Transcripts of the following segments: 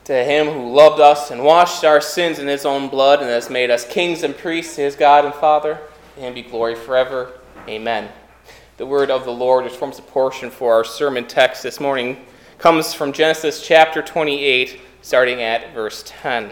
To him who loved us and washed our sins in his own blood and has made us kings and priests to his God and Father, to him be glory forever. Amen. The word of the Lord, which forms a portion for our sermon text this morning, comes from Genesis chapter 28, starting at verse 10.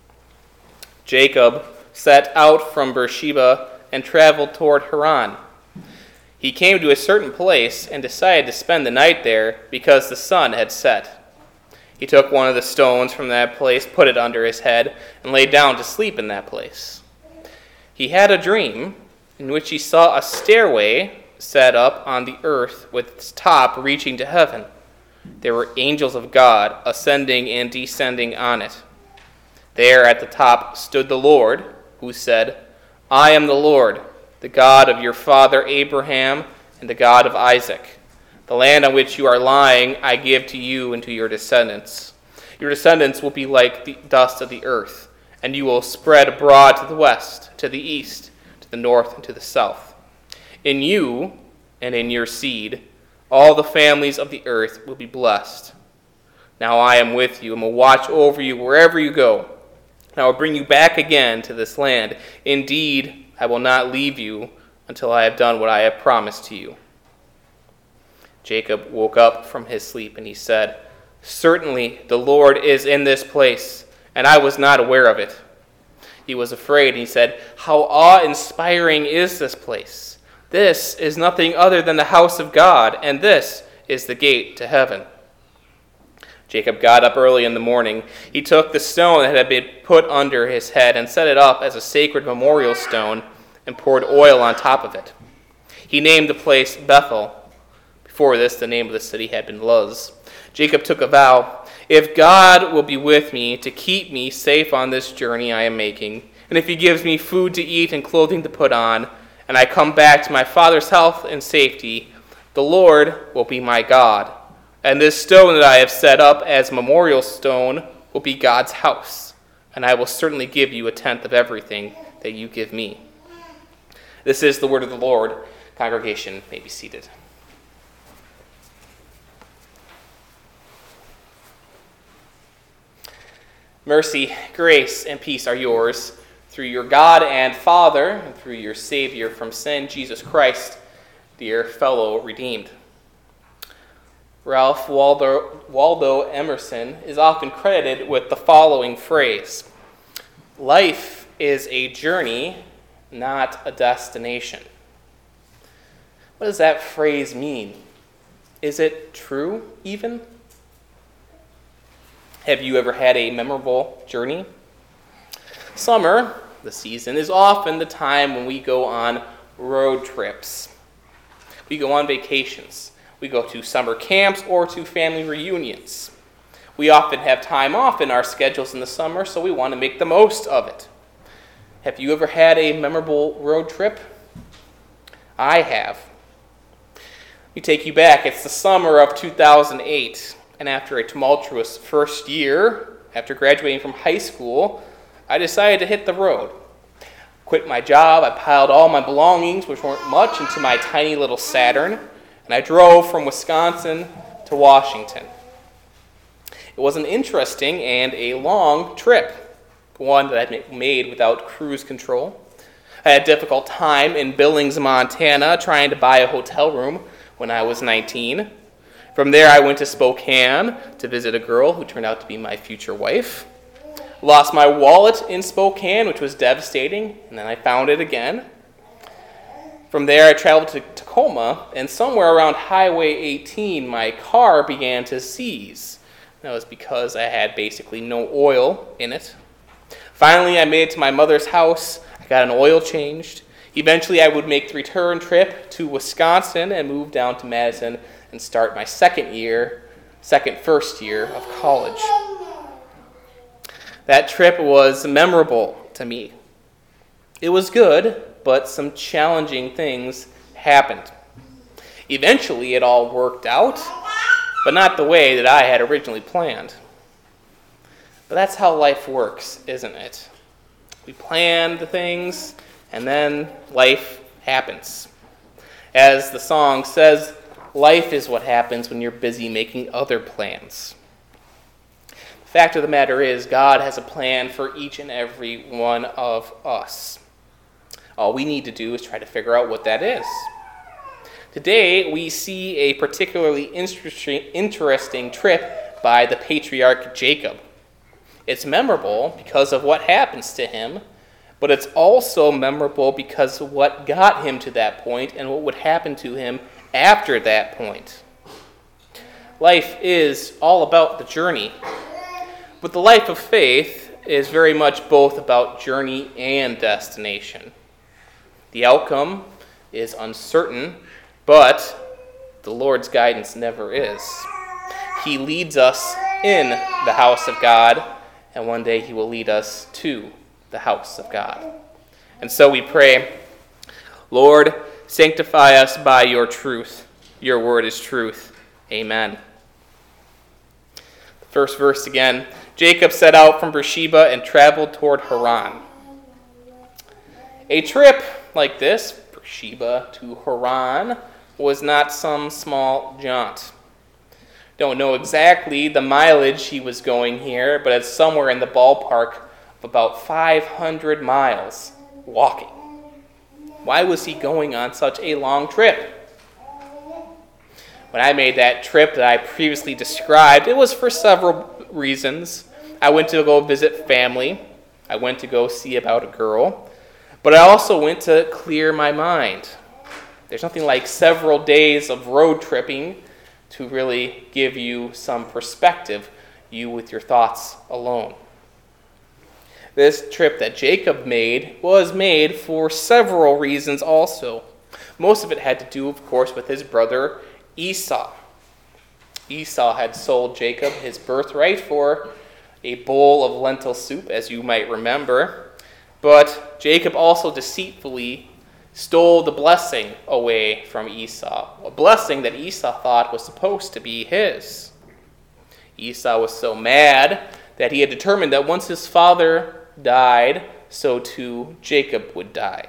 Jacob set out from Beersheba and traveled toward Haran. He came to a certain place and decided to spend the night there because the sun had set. He took one of the stones from that place, put it under his head, and lay down to sleep in that place. He had a dream in which he saw a stairway set up on the earth with its top reaching to heaven. There were angels of God ascending and descending on it. There at the top stood the Lord, who said, "I am the Lord, the God of your father Abraham and the God of Isaac. The land on which you are lying I give to you and to your descendants. Your descendants will be like the dust of the earth, and you will spread abroad to the west, to the east, to the north, and to the south. In you and in your seed all the families of the earth will be blessed. Now I am with you and will watch over you wherever you go. And I will bring you back again to this land. Indeed, I will not leave you until I have done what I have promised to you." Jacob woke up from his sleep and he said, "Certainly the Lord is in this place, and I was not aware of it." He was afraid and he said, "How awe-inspiring is this place! This is nothing other than the house of God, and this is the gate to heaven." Jacob got up early in the morning. He took the stone that had been put under his head and set it up as a sacred memorial stone and poured oil on top of it. He named the place Bethel. Before this, the name of the city had been Luz. Jacob took a vow, "If God will be with me to keep me safe on this journey I am making, and if he gives me food to eat and clothing to put on, and I come back to my father's health and safety, the Lord will be my God. And this stone that I have set up as a memorial stone will be God's house, and I will certainly give you a tenth of everything that you give me." This is the word of the Lord. Congregation may be seated. Mercy, grace, and peace are yours through your God and Father and through your Savior from sin, Jesus Christ, dear fellow redeemed. Ralph Waldo Emerson is often credited with the following phrase: "Life is a journey, not a destination." What does that phrase mean? Is it true even? Have you ever had a memorable journey? Summer, the season, is often the time when we go on road trips. We go on vacations. We go to summer camps or to family reunions. We often have time off in our schedules in the summer, so we want to make the most of it. Have you ever had a memorable road trip? I have. Let me take you back. It's the summer of 2008. And after a tumultuous first year, after graduating from high school, I decided to hit the road. Quit my job, I piled all my belongings, which weren't much, into my tiny little Saturn, and I drove from Wisconsin to Washington. It was an interesting and a long trip, one that I made without cruise control. I had a difficult time in Billings, Montana, trying to buy a hotel room when I was 19. From there, I went to Spokane to visit a girl who turned out to be my future wife. Lost my wallet in Spokane, which was devastating, and then I found it again. From there, I traveled to Tacoma, and somewhere around Highway 18, my car began to seize. That was because I had basically no oil in it. Finally, I made it to my mother's house. I got an oil changed. Eventually, I would make the return trip to Wisconsin and move down to Madison and start my first year of college. That trip was memorable to me. It was good, but some challenging things happened. Eventually, it all worked out, but not the way that I had originally planned. But that's how life works, isn't it? We plan the things, and then life happens. As the song says, life is what happens when you're busy making other plans. Fact of the matter is, God has a plan for each and every one of us. All we need to do is try to figure out what that is. Today, we see a particularly interesting trip by the patriarch Jacob. It's memorable because of what happens to him, but it's also memorable because of what got him to that point and what would happen to him after that point. Life is all about the journey, but the life of faith is very much both about journey and destination. The outcome is uncertain, but the Lord's guidance never is. He leads us in the house of God, and one day he will lead us to the house of God. And so we pray, Lord, sanctify us by your truth. Your word is truth. Amen. The first verse again. Jacob set out from Beersheba and traveled toward Haran. A trip like this, Beersheba to Haran, was not some small jaunt. Don't know exactly the mileage he was going here, but it's somewhere in the ballpark of about 500 miles walking. Why was he going on such a long trip? When I made that trip that I previously described, it was for several reasons. I went to go visit family. I went to go see about a girl. But I also went to clear my mind. There's nothing like several days of road tripping to really give you some perspective, you with your thoughts alone. This trip that Jacob made was made for several reasons also. Most of it had to do, of course, with his brother Esau. Esau had sold Jacob his birthright for a bowl of lentil soup, as you might remember. But Jacob also deceitfully stole the blessing away from Esau, a blessing that Esau thought was supposed to be his. Esau was so mad that he had determined that once his father died, so too Jacob would die.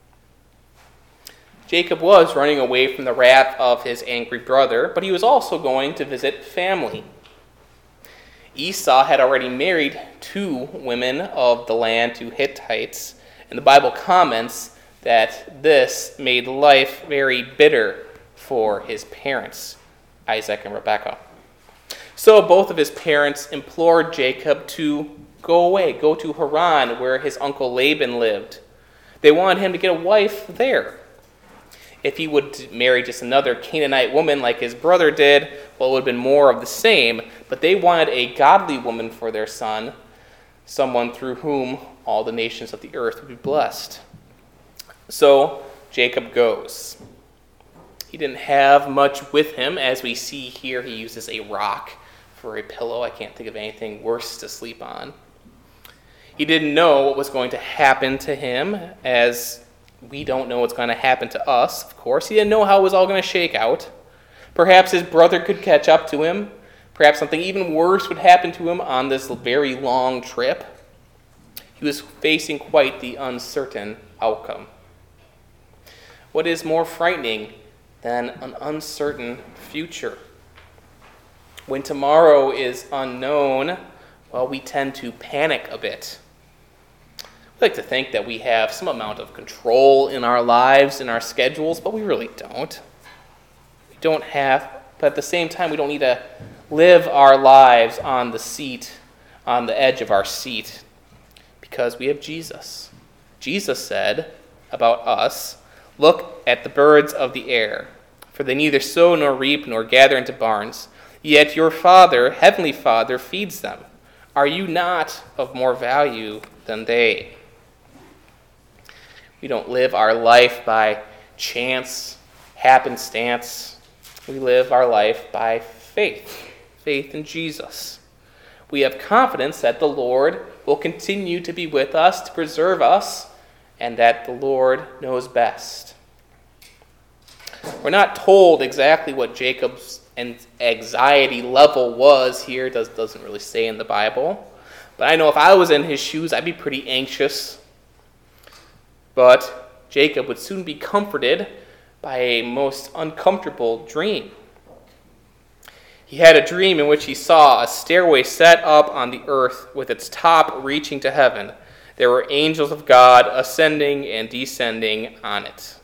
Jacob was running away from the wrath of his angry brother, but he was also going to visit family. Esau had already married 2 women of the land, 2 Hittites, and the Bible comments that this made life very bitter for his parents, Isaac and Rebekah. So both of his parents implored Jacob to go away, go to Haran, where his uncle Laban lived. They wanted him to get a wife there. If he would marry just another Canaanite woman like his brother did, well, it would have been more of the same. But they wanted a godly woman for their son, someone through whom all the nations of the earth would be blessed. So Jacob goes. He didn't have much with him. As we see here, he uses a rock for a pillow. I can't think of anything worse to sleep on. He didn't know what was going to happen to him, as we don't know what's going to happen to us, of course. He didn't know how it was all going to shake out. Perhaps his brother could catch up to him. Perhaps something even worse would happen to him on this very long trip. He was facing quite the uncertain outcome. What is more frightening than an uncertain future? When tomorrow is unknown, well, we tend to panic a bit. We like to think that we have some amount of control in our lives, in our schedules, but we really don't. We don't have, but at the same time, we don't need to live our lives on the seat, on the edge of our seat, because we have Jesus. Jesus said about us, "Look at the birds of the air, for they neither sow nor reap nor gather into barns, yet your Father, Heavenly Father, feeds them. Are you not of more value than they?" We don't live our life by chance, happenstance. We live our life by faith, faith in Jesus. We have confidence that the Lord will continue to be with us, to preserve us, and that the Lord knows best. We're not told exactly what Jacob's anxiety level was here. It doesn't really say in the Bible. But I know if I was in his shoes, I'd be pretty anxious. But Jacob would soon be comforted by a most uncomfortable dream. He had a dream in which he saw a stairway set up on the earth with its top reaching to heaven. There were angels of God ascending and descending on it.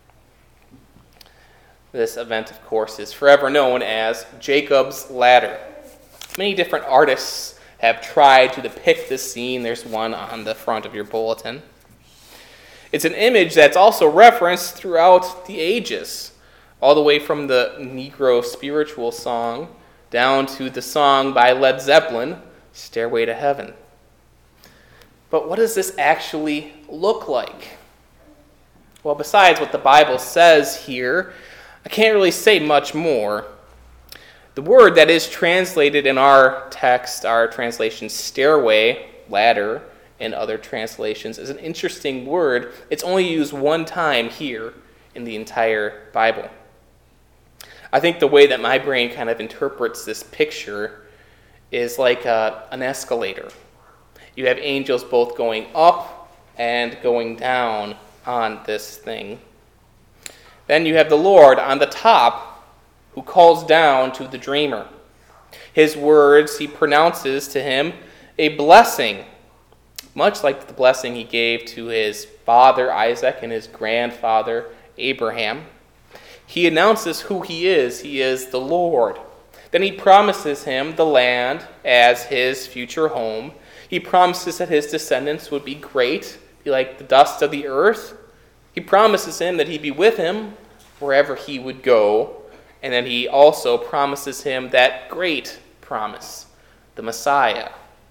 This event, of course, is forever known as Jacob's Ladder. Many different artists have tried to depict this scene. There's one on the front of your bulletin. It's an image that's also referenced throughout the ages, all the way from the Negro spiritual song down to the song by Led Zeppelin, Stairway to Heaven. But what does this actually look like? Well, besides what the Bible says here, I can't really say much more. The word that is translated in our text, our translation stairway, ladder, and other translations, is an interesting word. It's only used one time here in the entire Bible. I think the way that my brain kind of interprets this picture is like an escalator. You have angels both going up and going down on this thing. Then you have the Lord on the top who calls down to the dreamer. His words, he pronounces to him a blessing, much like the blessing he gave to his father Isaac and his grandfather Abraham. He announces who he is. He is the Lord. Then he promises him the land as his future home. He promises that his descendants would be great, be like the dust of the earth. He promises him that he'd be with him wherever he would go. And then he also promises him that great promise, the Messiah.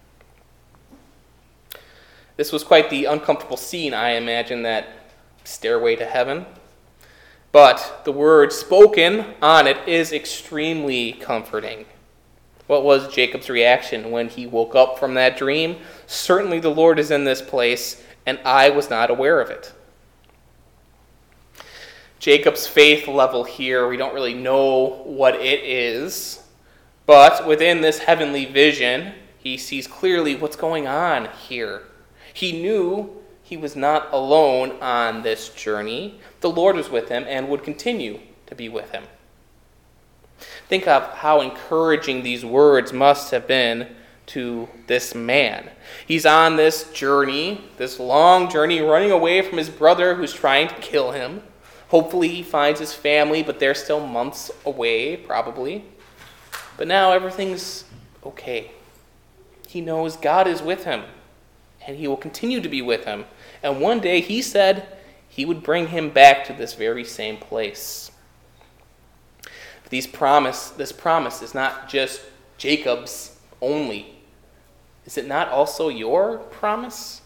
This was quite the uncomfortable scene, I imagine, that stairway to heaven. But the word spoken on it is extremely comforting. What was Jacob's reaction when he woke up from that dream? Certainly the Lord is in this place, and I was not aware of it. Jacob's faith level here, we don't really know what it is, but within this heavenly vision, he sees clearly what's going on here. He knew he was not alone on this journey. The Lord was with him and would continue to be with him. Think of how encouraging these words must have been to this man. He's on this journey, this long journey, running away from his brother who's trying to kill him. Hopefully he finds his family, but they're still months away, probably. But now everything's okay. He knows God is with him, and he will continue to be with him. And one day, he said, he would bring him back to this very same place. This promise is not just Jacob's only. Is it not also your promise?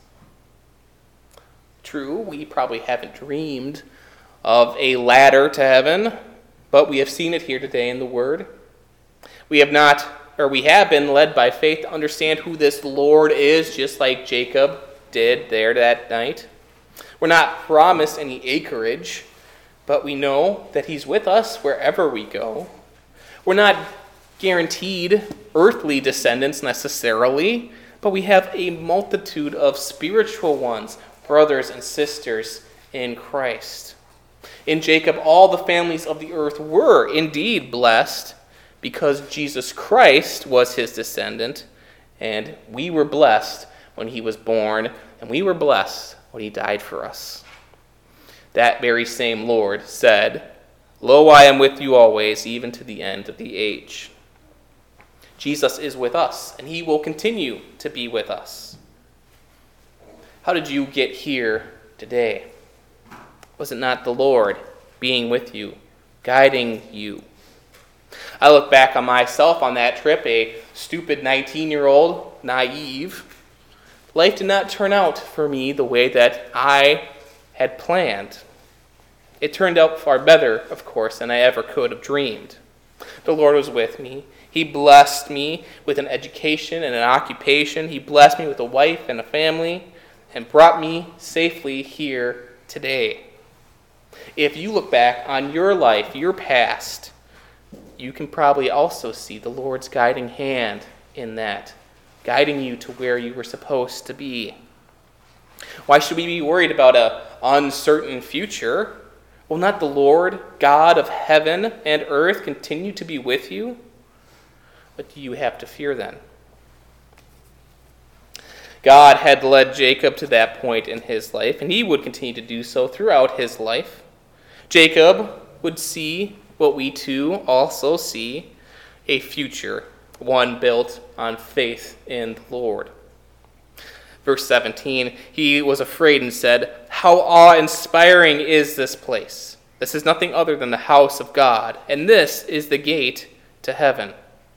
True, we probably haven't dreamed of a ladder to heaven, but we have seen it here today in the Word. We have been led by faith to understand who this Lord is, just like Jacob did there that night. We're not promised any acreage, but we know that he's with us wherever we go. We're not guaranteed earthly descendants necessarily, but we have a multitude of spiritual ones, brothers and sisters in Christ. In Jacob, all the families of the earth were indeed blessed because Jesus Christ was his descendant, and we were blessed when he was born, and we were blessed when he died for us. That very same Lord said, "Lo, I am with you always, even to the end of the age." Jesus is with us, and he will continue to be with us. How did you get here today? Was it not the Lord being with you, guiding you? I look back on myself on that trip, a stupid 19-year-old, naive. Life did not turn out for me the way that I had planned. It turned out far better, of course, than I ever could have dreamed. The Lord was with me. He blessed me with an education and an occupation. He blessed me with a wife and a family and brought me safely here today. If you look back on your life, your past, you can probably also see the Lord's guiding hand in that, guiding you to where you were supposed to be. Why should we be worried about an uncertain future? Will not the Lord, God of heaven and earth, continue to be with you? What do you have to fear then? God had led Jacob to that point in his life, and he would continue to do so throughout his life. Jacob would see what we too also see, a future, one built on faith in the Lord. Verse 17, he was afraid and said, "How awe-inspiring is this place! This is nothing other than the house of God, and this is the gate to heaven."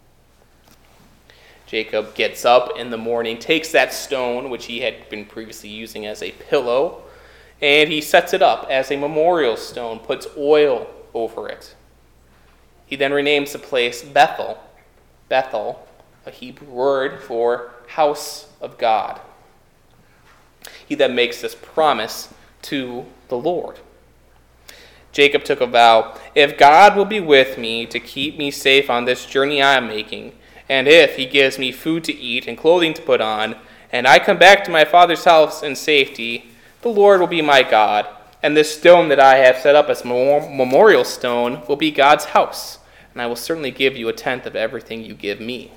Jacob gets up in the morning, takes that stone, which he had been previously using as a pillow, and he sets it up as a memorial stone, puts oil over it. He then renames the place Bethel. Bethel, a Hebrew word for house of God. He then makes this promise to the Lord. Jacob took a vow, "If God will be with me to keep me safe on this journey I am making, and if he gives me food to eat and clothing to put on, and I come back to my father's house in safety, the Lord will be my God, and this stone that I have set up as memorial stone will be God's house, and I will certainly give you a tenth of everything you give me."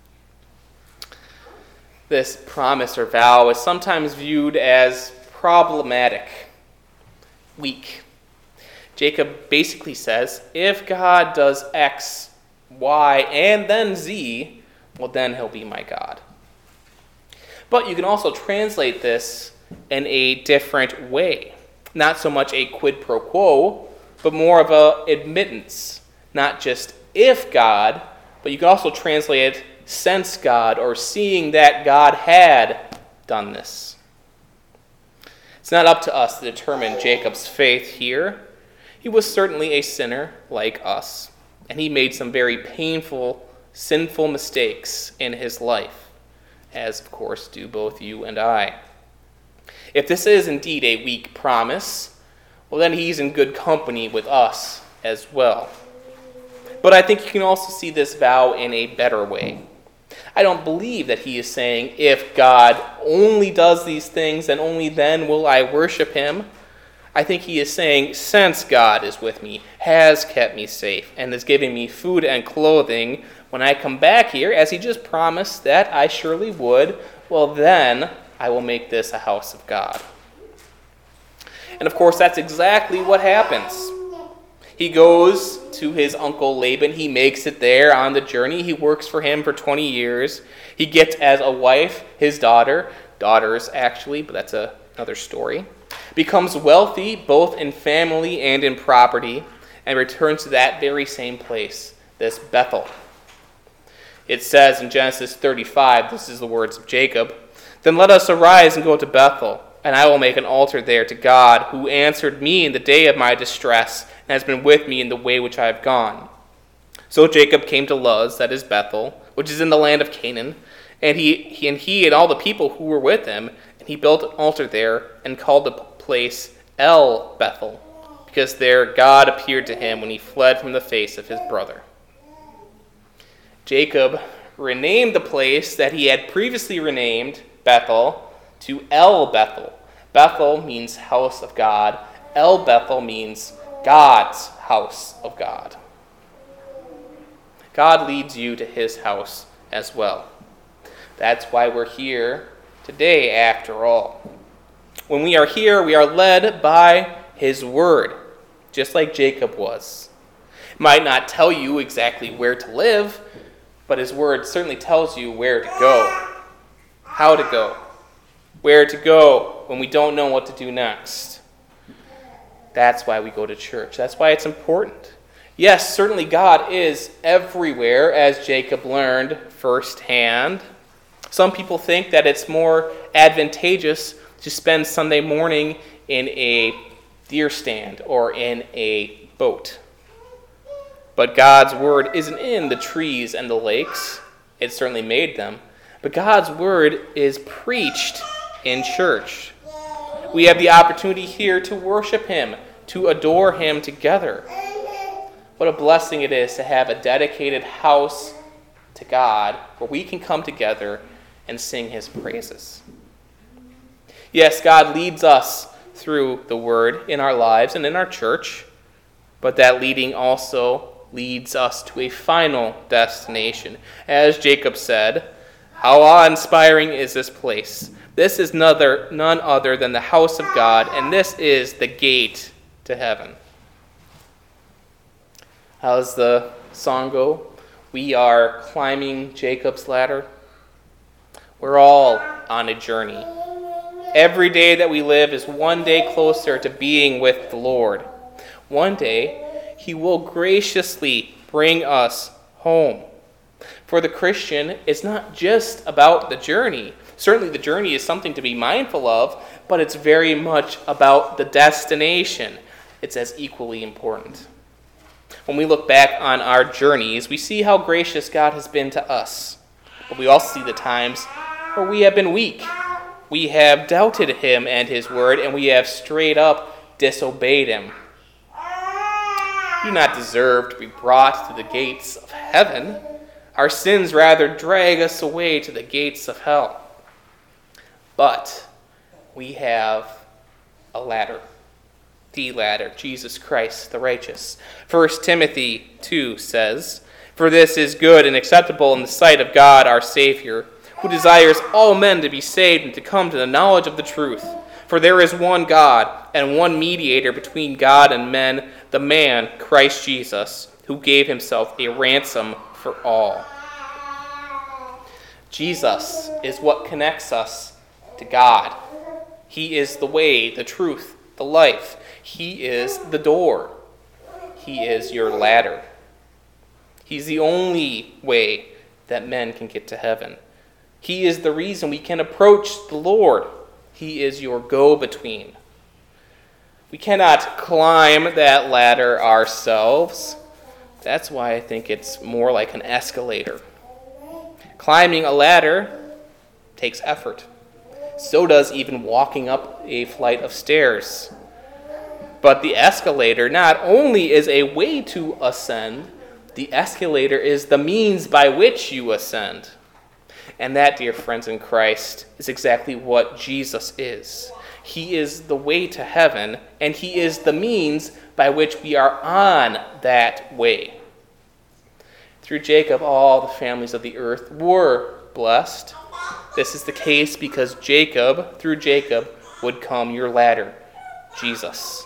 This promise or vow is sometimes viewed as problematic, weak. Jacob basically says, if God does X, Y, and then Z, well, then he'll be my God. But you can also translate this in a different way. Not so much a quid pro quo, but more of a admittance. Not just if God, but you can also translate it since God, or seeing that God had done this. It's not up to us to determine Jacob's faith here. He was certainly a sinner like us, and he made some very painful, sinful mistakes in his life, as of course do both you and I. If this is indeed a weak promise, well, then he's in good company with us as well. But I think you can also see this vow in a better way. I don't believe that he is saying, if God only does these things, then only then will I worship him. I think he is saying, since God is with me, has kept me safe, and is giving me food and clothing, when I come back here, as he just promised that I surely would, well then I will make this a house of God. And of course, that's exactly what happens. He goes to his uncle Laban. He makes it there on the journey. He works for him for 20 years. He gets as a wife his daughters actually, but that's another story. Becomes wealthy both in family and in property, and returns to that very same place, this Bethel. It says in Genesis 35, this is the words of Jacob, "Then let us arise and go to Bethel, and I will make an altar there to God, who answered me in the day of my distress, and has been with me in the way which I have gone." So Jacob came to Luz, that is Bethel, which is in the land of Canaan, and he and all the people who were with him, and he built an altar there and called the place El Bethel, because there God appeared to him when he fled from the face of his brother. Jacob renamed the place that he had previously renamed Bethel to El Bethel. Bethel means house of God. El Bethel means God's house of God. God leads you to his house as well. That's why we're here today, after all. When we are here, we are led by his word, just like Jacob was. It might not tell you exactly where to live, but his word certainly tells you where to go, how to go, where to go when we don't know what to do next. That's why we go to church. That's why it's important. Yes, certainly God is everywhere, as Jacob learned firsthand. Some people think that it's more advantageous to spend Sunday morning in a deer stand or in a boat. But God's word isn't in the trees and the lakes. It certainly made them. But God's word is preached in church. We have the opportunity here to worship him, to adore him together. What a blessing it is to have a dedicated house to God where we can come together and sing his praises. Yes, God leads us through the word in our lives and in our church, but that leading also leads us to a final destination. As Jacob said, how awe-inspiring is this place? This is none other than the house of God, and this is the gate to heaven. How does the song go? We are climbing Jacob's ladder. We're all on a journey. Every day that we live is one day closer to being with the Lord. One day, He will graciously bring us home. For the Christian, it's not just about the journey. Certainly the journey is something to be mindful of, but it's very much about the destination. It's as equally important. When we look back on our journeys, we see how gracious God has been to us. But we also see the times where we have been weak. We have doubted Him and His word, and we have straight up disobeyed Him. We do not deserve to be brought to the gates of heaven. Our sins rather drag us away to the gates of hell. But we have a ladder. The ladder, Jesus Christ, the righteous. 1 Timothy 2 says, "For this is good and acceptable in the sight of God our Savior, who desires all men to be saved and to come to the knowledge of the truth. For there is one God and one mediator between God and men, the man, Christ Jesus, who gave Himself a ransom for all." Jesus is what connects us to God. He is the way, the truth, the life. He is the door. He is your ladder. He's the only way that men can get to heaven. He is the reason we can approach the Lord. He is your go-between. We cannot climb that ladder ourselves. That's why I think it's more like an escalator. Climbing a ladder takes effort. So does even walking up a flight of stairs. But the escalator not only is a way to ascend, the escalator is the means by which you ascend. And that, dear friends in Christ, is exactly what Jesus is. He is the way to heaven, and He is the means by which we are on that way. Through Jacob, all the families of the earth were blessed. This is the case because through Jacob, would come your ladder, Jesus.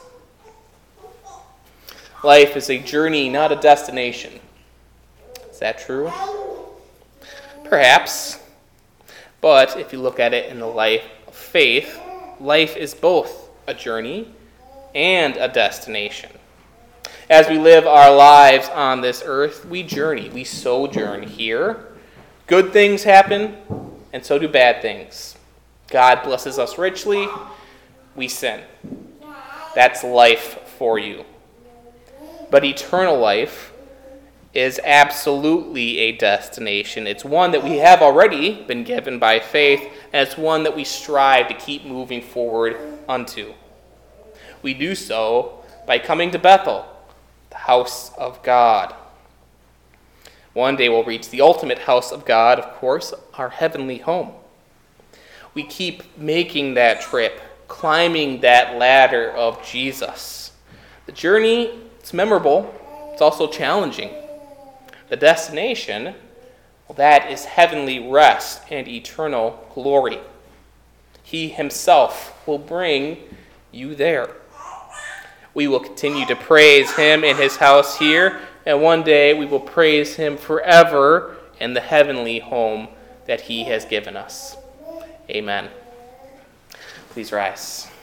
Life is a journey, not a destination. Is that true? Perhaps. But if you look at it in the life of faith, life is both a journey and a destination. As we live our lives on this earth, we journey, we sojourn here. Good things happen, and so do bad things. God blesses us richly, we sin. That's life for you. But eternal life is absolutely a destination. It's one that we have already been given by faith, and it's one that we strive to keep moving forward unto. We do so by coming to Bethel, the house of God. One day we'll reach the ultimate house of God, of course, our heavenly home. We keep making that trip, climbing that ladder of Jesus. The journey, it's memorable, it's also challenging. The destination, well, that is heavenly rest and eternal glory. He Himself will bring you there. We will continue to praise Him in His house here, and one day we will praise Him forever in the heavenly home that He has given us. Amen. Please rise.